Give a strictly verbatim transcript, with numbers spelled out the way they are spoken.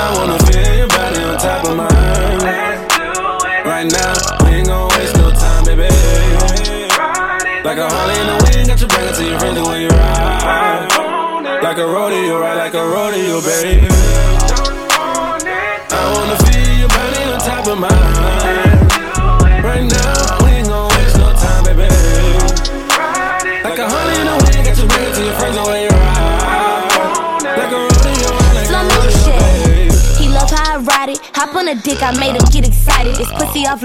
wanna feel your body on top of mine. Right now, we ain't gon' waste no time, baby. Like a Harley in the wind, got you bring it to your friends when you ride. Like a rodeo, ride like a rodeo, baby. I wanna feel your body on top of mine. Right now, we ain't gon' waste no time, baby. Like a Harley in the wind, got you bring it to your friends when you ride. Like a rodeo, ride like a rodeo, baby. He love how I ride it. Hop on a dick, I made him get excited. This pussy off